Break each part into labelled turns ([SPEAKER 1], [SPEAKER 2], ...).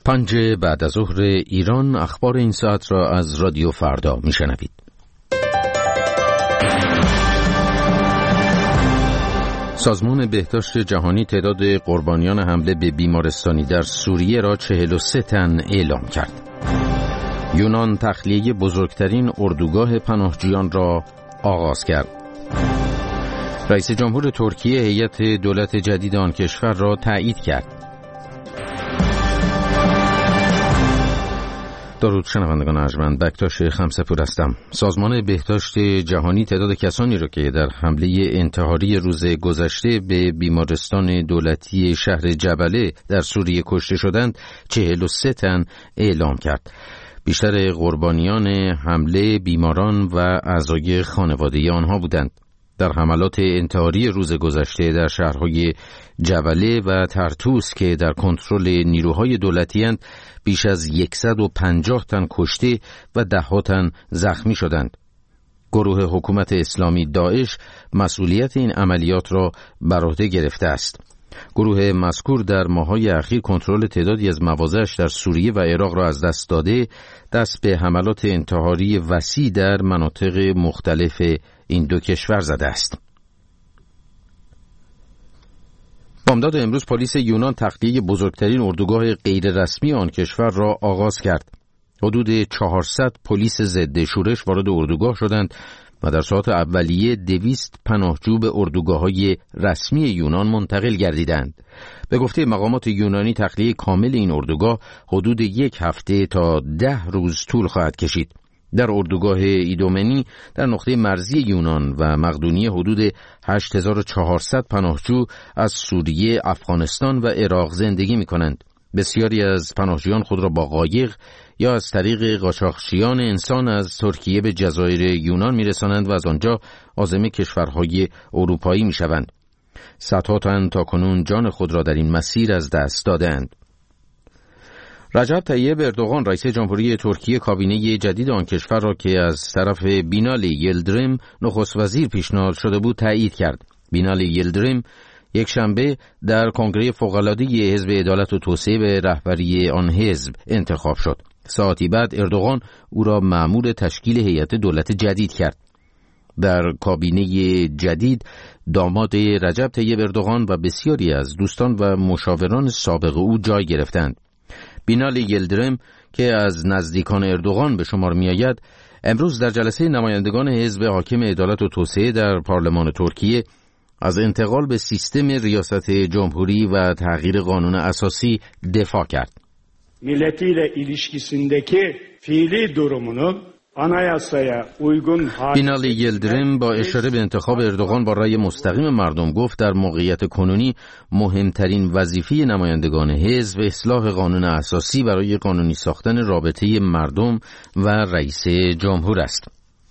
[SPEAKER 1] 5 بعد از ظهر ایران. اخبار این ساعت را از رادیو فردا میشنوید. سازمان بهداشت جهانی تعداد قربانیان حمله به بیمارستانی در سوریه را 43 تن اعلام کرد. یونان تخلیه بزرگترین اردوگاه پناهجویان را آغاز کرد. رئیس جمهور ترکیه هیئت دولت جدید آن کشور را تایید کرد. درود شنوندگان ارجمند، بکتاش خمسه‌پور هستم. سازمان بهداشت جهانی تعداد کسانی را که در حمله انتحاری روز گذشته به بیمارستان دولتی شهر جبله در سوریه کشته شدند 43 تن اعلام کرد. بیشتر قربانیان حمله بیماران و اعضای خانواده آنها بودند. در حملات انتحاری روز گذشته در شهرهای جبله و ترتوس که در کنترل نیروهای دولتی اند بیش از 150 تن کشته و 10 تن زخمی شدند. گروه حکومت اسلامی داعش مسئولیت این عملیات را بر عهده گرفته است. گروه مذکور در ماه‌های اخیر کنترل تعدادی از مواضعش در سوریه و عراق را از دست داده، دست به حملات انتحاری وسیع در مناطق مختلف این دو کشور زده است. بامداد امروز پلیس یونان تخلیه بزرگترین اردوگاه غیررسمی آن کشور را آغاز کرد. حدود 400 پلیس ضد شورش وارد اردوگاه شدند و در ساعات اولیه 200 پناهجو به اردوگاه‌های رسمی یونان منتقل گردیدند. به گفته مقامات یونانی تخلیه کامل این اردوگاه حدود 1 هفته تا 10 روز طول خواهد کشید. در اردوگاه ایدومنی در نقطه مرزی یونان و مقدونیه حدود 8400 پناهجو از سوریه، افغانستان و عراق زندگی می‌کنند. بسیاری از پناهجویان خود را با قایق یا از طریق قاچاقچیان انسان از ترکیه به جزایر یونان می‌رسانند و از آنجا عازم کشورهای اروپایی می‌شوند. صدها تن تاکنون جان خود را در این مسیر از دست دادند. رجب طیب اردوغان رئیس جمهوری ترکیه کابینه جدید آن کشور را که از طرف بینالی یلدریم نخست وزیر پیشنهاد شده بود تایید کرد. بینالی یلدریم یک شنبه در کنگره فوق‌العاده حزب عدالت و توسعه به رهبری آن حزب انتخاب شد. ساعتی بعد اردوغان او را مأمور تشکیل هیئت دولت جدید کرد. در کابینه جدید داماد رجب طیب اردوغان و بسیاری از دوستان و مشاوران سابق او جای گرفتند. بینالی یلدریم که از نزدیکان اردوغان به شمار می آید، امروز در جلسه نمایندگان حزب حاکم عدالت و توسعه در پارلمان ترکیه از انتقال به سیستم ریاست جمهوری و تغییر قانون اساسی دفاع کرد.
[SPEAKER 2] milletiyle ilişkisindeki fiili durumunu anayasaya uygun
[SPEAKER 1] بینالی یلدریم با اشاره به انتخاب اردوغان با رأی مستقیم مردم گفت در موقعیت کنونی مهمترین وظیفه نمایندگان حزب اصلاح قانون اساسی برای قانونی ساختن رابطه مردم و رئیس جمهور است.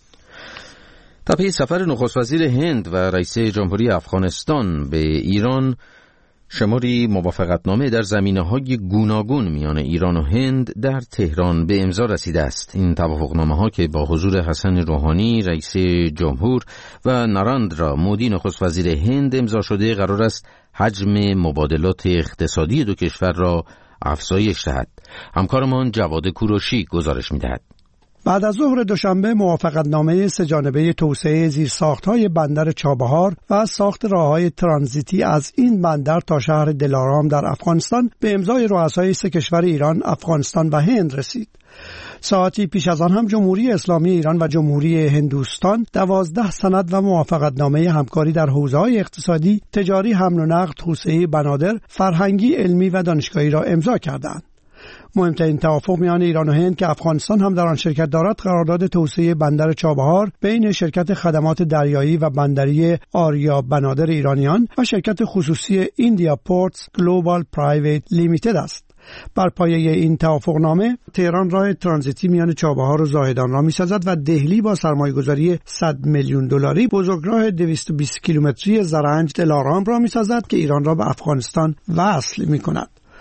[SPEAKER 1] در پی سفر نخست وزیر هند و رئیس جمهوری افغانستان به ایران، شماری موافقتنامه در زمینه‌های گوناگون میان ایران و هند در تهران به امضا رسیده است. این توافقنامه‌ها که با حضور حسن روحانی رئیس جمهور و ناراندرا مودی نخست وزیر هند امضا شده، قرار است حجم مبادلات اقتصادی دو کشور را افزایش دهد. همکارمان جواد کوروشی گزارش می‌دهد.
[SPEAKER 3] بعد از ظهر دوشنبه موافقتنامه سه‌جانبه توسعه زیرساخت‌های بندر چابهار و ساخت راه‌های ترانزیتی از این بندر تا شهر دلارام در افغانستان به امضای رؤسای 3 کشور ایران، افغانستان و هند رسید. ساعتی پیش از آن هم جمهوری اسلامی ایران و جمهوری هندوستان 12 سند و موافقتنامه همکاری در حوزه‌های اقتصادی، تجاری، حمل و نقل، توسعه بنادر، فرهنگی، علمی و دانشگاهی را امضا کردند. مهمترین توافق میان ایران و هند که افغانستان هم در آن شرکت دارد، قرارداد توسعه بندر چابهار بین شرکت خدمات دریایی و بندری آریا بنادر ایرانیان و شرکت خصوصی ایندیا پورتس گلوبال پرایویت لیمیتد است. بر پایه این توافقنامه تهران راه ترانزیتی میان چابهار و زاهدان را می‌سازد و دهلی با سرمایه‌گذاری 100 میلیون دلاری بزرگراه 220 کیلومتری زرنج دلارام را می‌سازد که ایران را به افغانستان وصل می‌کند.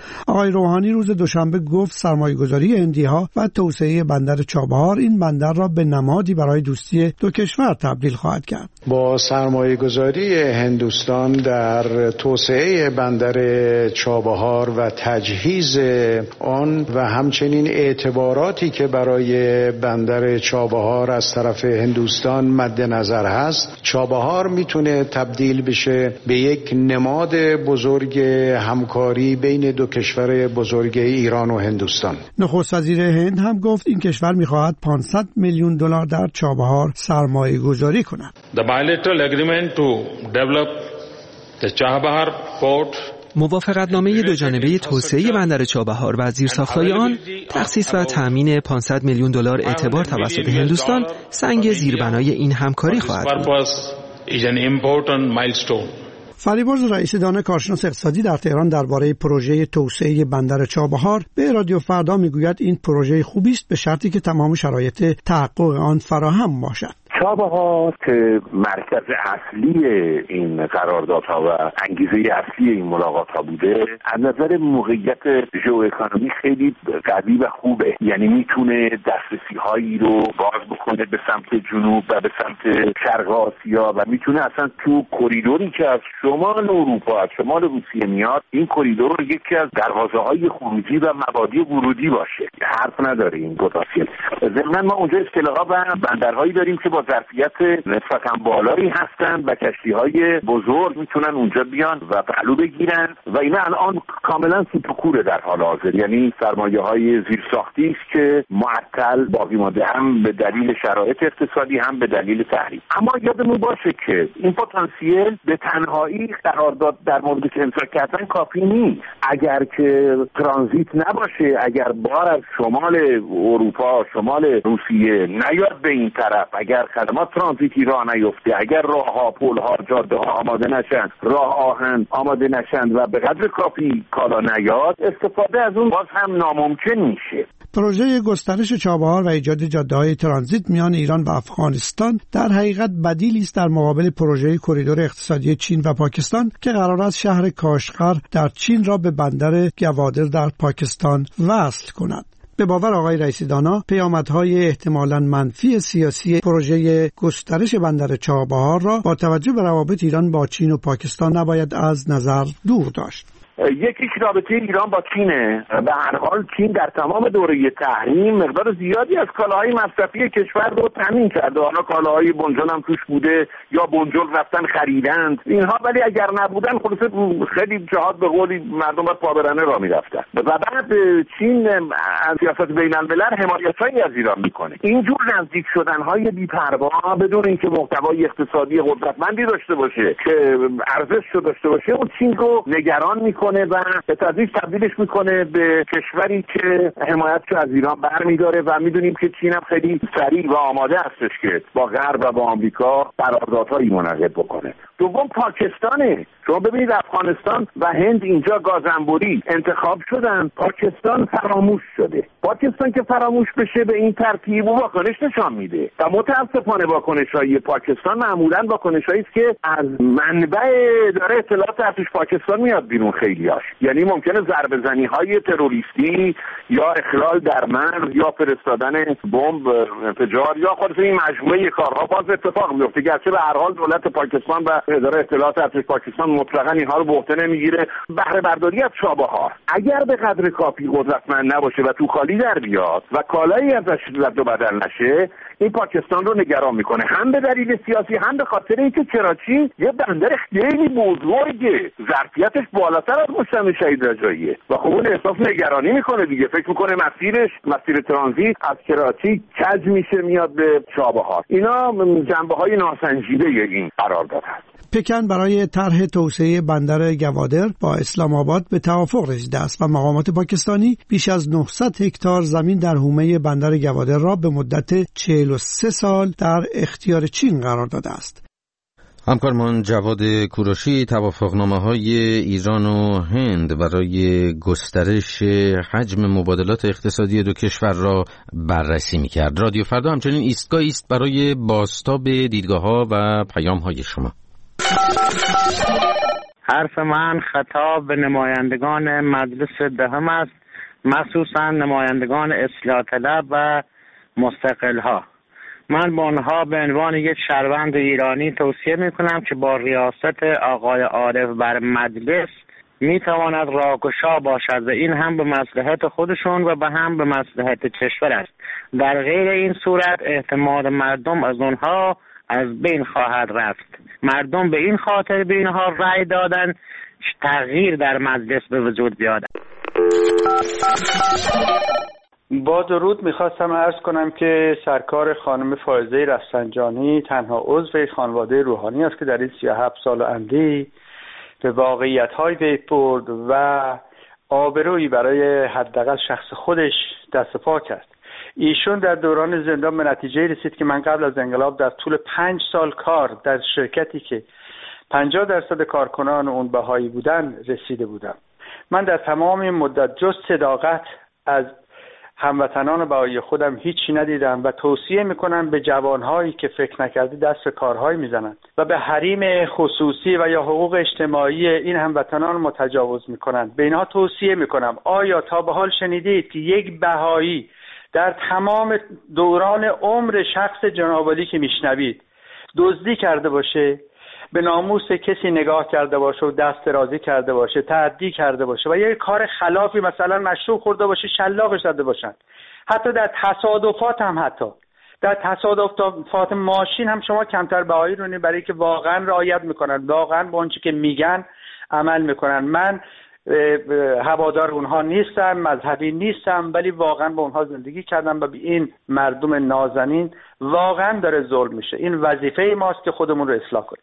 [SPEAKER 3] آقای روحانی روز دوشنبه گفت سرمایه‌گذاری هندی‌ها و توسعه بندر چابهار این بندر را به نمادی برای دوستی دو کشور تبدیل خواهد کرد.
[SPEAKER 2] با سرمایه‌گذاری هندوستان در توسعه بندر چابهار و تجهیز آن و همچنین اعتباراتی که برای بندر چابهار از طرف هندوستان مد نظر هست، چابهار میتونه تبدیل بشه به یک نماد بزرگ همکاری بین دو کشور بزرگ ایران و هندوستان.
[SPEAKER 3] نخست وزیر هند هم گفت این کشور میخواهد 500 میلیون دلار در چابهار سرمایه گذاری کند.
[SPEAKER 4] The bilateral agreement to develop the Chabahar port
[SPEAKER 5] موافقتنامه دوجانبه توسعه بندر چابهار و زیرساخت‌های آن تخصیص و تأمین 500 میلیون دلار اعتبار توسط هندوستان سنگ زیربنای این همکاری خواهد بود.
[SPEAKER 3] فریبرز رئیس دانه کارشناس اقتصادی در تهران درباره پروژه توسعه بندر چابهار به رادیو فردا میگوید این پروژه خوبی است به شرطی که تمام شرایط تحقق آن فراهم باشد.
[SPEAKER 6] چابهار که مرکز اصلی این قراردادها و انگیزه اصلی این ملاقات‌ها بوده، از نظر موقعیت ژئواکونومی خیلی قوی و خوبه، یعنی میتونه دسترسی‌هایی رو باز بکنه به سمت جنوب و به سمت شرق آسیا و میتونه اصلا تو کریدوری که از شمال اروپا از شمال روسیه میاد، این کریدور یکی از دروازه‌های خروجی و مبادی ورودی باشه. حرف نداره این پتانسیل. ضمن ما اونجا اصطلاحا و بندرهایی داریم که با ظرفیت نسبتاً بالایی هستن و کشتی‌های بزرگ میتونن اونجا بیان و پهلو بگیرن و اینا الان کاملا سوپرکوره در حال حاضر، یعنی سرمایه‌های زیرساختی است که معطل باقی مانده، هم به دلیل شرایط اقتصادی هم به دلیل تحریم. اما یادمون باشه که این پتانسیل به تنهایی قرارداد در موردش امضا کردن کافی نیست. اگر که ترانزیت نباشه، اگر بار از شمال اروپا شمال روسیه نیاد به این طرف، اگر خدمات ترانزیتی راه نیفته، اگر راهها، پل‌ها، جاده‌ها آماده نشن، راه آهن آماده نشن و به قدر کافی کالا نیاد، استفاده از اون باز هم ناممکن میشه.
[SPEAKER 3] پروژه گسترش چابهار و ایجاد جاده‌های ترانزیت میان ایران و افغانستان در حقیقت بدیلی است در مقابل پروژه کریدور اقتصادی چین و پاکستان که قرار است شهر کاشغر در چین را به بندر گوادر در پاکستان وصل کند. به باور آقای رئیسی دانا، پیامدهای احتمالاً منفی سیاسی پروژه گسترش بندر چابهار را با توجه به روابط ایران با چین و پاکستان نباید از نظر دور داشت.
[SPEAKER 6] یکیش رابطه ایران با چینه. به هر حال چین در تمام دوره تحریم مقدار زیادی از کالاهای مصرفی کشور رو تامین کرده. حالا کالاهای بنجل هم توش بوده یا بنجل رفتن خریدند اینها، ولی اگر نبودن خلاص خیلی جهات به قولی مردم با پابرهنه راه میرفتن. و بعد چین از سیاست بین الملل حمایتایی از ایران میکنه. اینجور نزدیک شدن‌های بی‌پروا بدون اینکه محتوای اقتصادی قدرتمندی داشته باشه که ارزش داشته باشه، اون چین رو نگران میکنه و به تدریج تبدیلش میکنه به کشوری که حمایتش از ایران برمیداره و میدونیم که چین هم خیلی سریع و آماده هستش که با غرب و با آمریکا قراردادهایی منعقد بکنه. دوم پاکستانه. شما ببینید افغانستان و هند اینجا گازانبوری انتخاب شدن، پاکستان فراموش شده. پاکستان که فراموش بشه به این ترتیب واکنش نشان میده و متاسفانه واکنش‌های پاکستان معمولاً واکنش‌هایی است که از منبع اداره اطلاعات ارتش پاکستان میاد بیرون خیلیاش. یعنی ممکنه ضربه‌زنی‌های تروریستی یا اخلال در مرز یا فرستادن بمب انفجار یا خلاص این مجموعه کارها باز اتفاق میفته، گرچه به هر حال دولت پاکستان و اداره اطلاعات ارتش پاکستان مطلقاً اینها رو به عهده نمیگیره. بهره برداری از چابهار اگر به قدر کافی قدرتمند نباشه و تو خالی در بیاد و کالایی ازش رد و بدل نشه، این پاکستان رو نگران میکنه، هم به دلیل سیاسی هم به خاطر اینکه کراچی یه بندر خیلی بزرگه، ظرفیتش بالاتر از مجتمع شهید رجاییه و خب اون احساس نگرانی میکنه دیگه. فکر میکنه مسیر ترانزیت از کراچی کج میشه میاد به چابهار. اینا جنبه‌های ناسنجیده این قرارداد هست.
[SPEAKER 3] پکن برای طرح توسعه بندر گوادر با اسلام آباد به توافق رسیده است و مقامات پاکستانی بیش از 900 هکتار زمین در حومه بندر گوادر را به مدت 43 سال در اختیار چین قرار داده است.
[SPEAKER 1] همکارمان جواد کوروشی توافقنامه‌های ایران و هند برای گسترش حجم مبادلات اقتصادی دو کشور را بررسی می‌کرد. رادیو فردا همچنین ایستگاهی است برای بازتاب دیدگاه‌ها و پیام‌های شما.
[SPEAKER 7] حرف من خطاب به نمایندگان مجلس دهم است، مخصوصا نمایندگان اصلاح طلب و مستقل ها. من به آنها به عنوان یک شهروند ایرانی توصیه می کنم که با ریاست آقای عارف بر مجلس می تواند راهگشا باشد و این هم به مصلحت خودشون و به هم به مصلحت کشور است. در غیر این صورت اعتماد مردم از آنها از بین خواهد رفت. مردم به این خاطر به اینها رأی دادن تغییر در مجلس به وجود بیاد.
[SPEAKER 8] با درود میخواستم عرض کنم که سرکار خانم فائزه رفسنجانی تنها عضو خانواده روحانی است که در این 37 سال اندی به واقعیت‌های پی برد و آبرویی برای حداقل شخص خودش دست پا کرد. ایشون در دوران زندان به نتیجه رسید که من قبل از انقلاب در طول 5 سال کار در شرکتی که 50% کارکنان اون بهایی بودن رسیده بودم. من در تمام این مدت جز صداقت از هموطنان بهایی خودم هیچی ندیدم و توصیه میکنم به جوانهایی که فکر نکردی دست به کارهایی میزنن و به حریم خصوصی و یا حقوق اجتماعی این هموطنان متجاوز میکنن. به اینها توصیه میکنم آیا تا به حال شنیدید که یک بهایی در تمام دوران عمر شخص جناب عالی که میشنوید دزدی کرده باشه، به ناموس کسی نگاه کرده باشه و دست درازی کرده باشه، تعدی کرده باشه و یه کار خلافی مثلا مشروب خورده باشه شلاقش زده باشن؟ حتی در تصادفات ماشین هم شما کمتر بهایی رو برای که واقعا رعایت میکنن، واقعا به اون چیزی که میگن عمل میکنن. من هوادار اونها نیستم، مذهبی نیستم، ولی واقعا با اونها زندگی کردم و به این مردم نازنین واقعا داره ظلم میشه. این وظیفه ماست که خودمون رو اصلاح کنیم.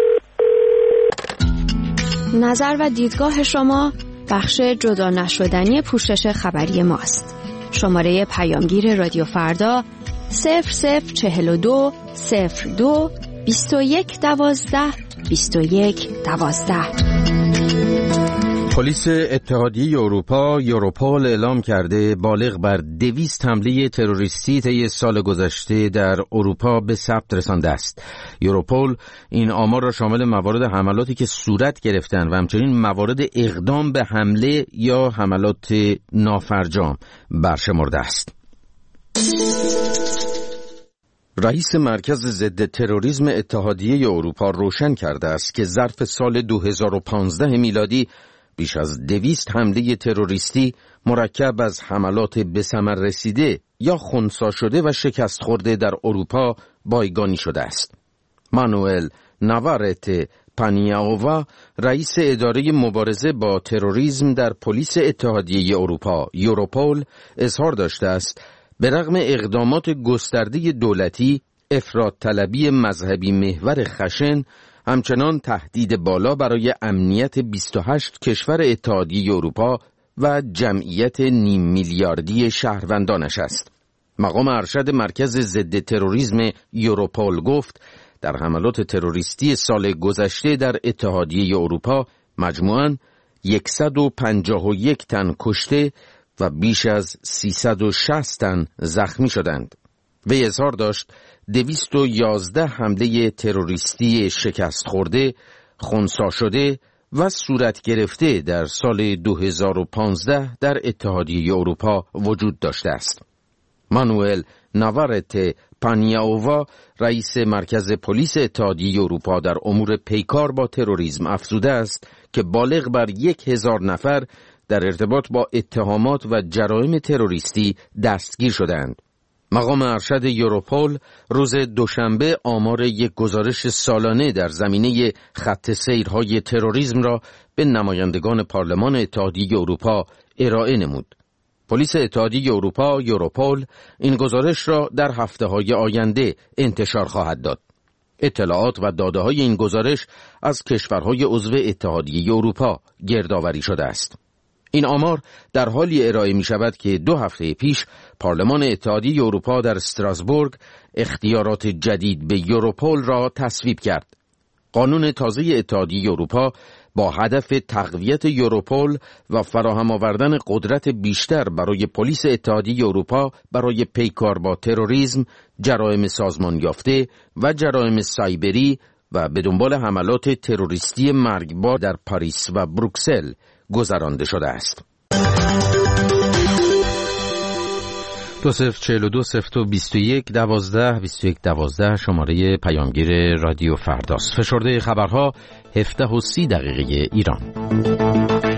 [SPEAKER 9] نظر و دیدگاه شما بخش جدا نشدنی پوشش خبری ماست. شماره پیامگیر رادیو فردا 0042 02 21 12 21 12.
[SPEAKER 1] پلیس اتحادیه اروپا یوروپول اعلام کرده بالغ بر 200 حمله تروریستی طی سال گذشته در اروپا به ثبت رسانده است. یوروپول این آمار را شامل موارد حملاتی که صورت گرفتند و همچنین موارد اقدام به حمله یا حملات نافرجام برشمرده است. رئیس مرکز ضد تروریسم اتحادیه اروپا روشن کرده است که ظرف سال 2015 میلادی بیش از 200 حمله تروریستی مرکب از حملات به ثمر رسیده یا خنثی شده و شکست خورده در اروپا بایگانی شده است. مانوئل ناوارته پانیاووا رئیس اداره مبارزه با تروریسم در پلیس اتحادیه اروپا یوروپول اظهار داشته است به رغم اقدامات گسترده دولتی، افراط‌طلبی مذهبی محور خشن همچنان تهدید بالا برای امنیت 28 کشور اتحادیه اروپا و جمعیت 500 میلیاردی شهروندانش است. مقام ارشد مرکز ضد تروریسم یوروپول گفت در حملات تروریستی سال گذشته در اتحادیه اروپا مجموعاً 151 تن کشته و بیش از 360 تن زخمی شدند. وی اظهار داشت 211 حمله تروریستی شکست خورده، خنثی شده و صورت گرفته در سال 2015 در اتحادیه اروپا وجود داشته است. مانوئل ناوارته پانیاووا رئیس مرکز پلیس اتحادیه اروپا در امور پیکار با تروریسم افزوده است که بالغ بر 1000 نفر در ارتباط با اتهامات و جرایم تروریستی دستگیر شدند. مقام ارشد یوروپول روز دوشنبه آمار یک گزارش سالانه در زمینه خط سیرهای تروریسم را به نمایندگان پارلمان اتحادیه اروپا ارائه نمود. پلیس اتحادیه اروپا یوروپول این گزارش را در هفته‌های آینده انتشار خواهد داد. اطلاعات و داده‌های این گزارش از کشورهای عضو اتحادیه اروپا گردآوری شده است. این آمار در حالی ارائه می شود که 2 هفته پیش پارلمان اتحادیه اروپا در استراسبورگ اختیارات جدید به یوروپول را تصویب کرد. قانون تازه اتحادیه اروپا با هدف تقویت یوروپول و فراهم آوردن قدرت بیشتر برای پلیس اتحادیه اروپا برای پیکار با تروریسم، جرایم سازمان یافته و جرایم سایبری و به دنبال حملات تروریستی مرگبار در پاریس و بروکسل گذرانده شده است. 2042-02-21-12 شماره پیامگیر رادیو فرداست. فشرده خبرها 17:30 ایران.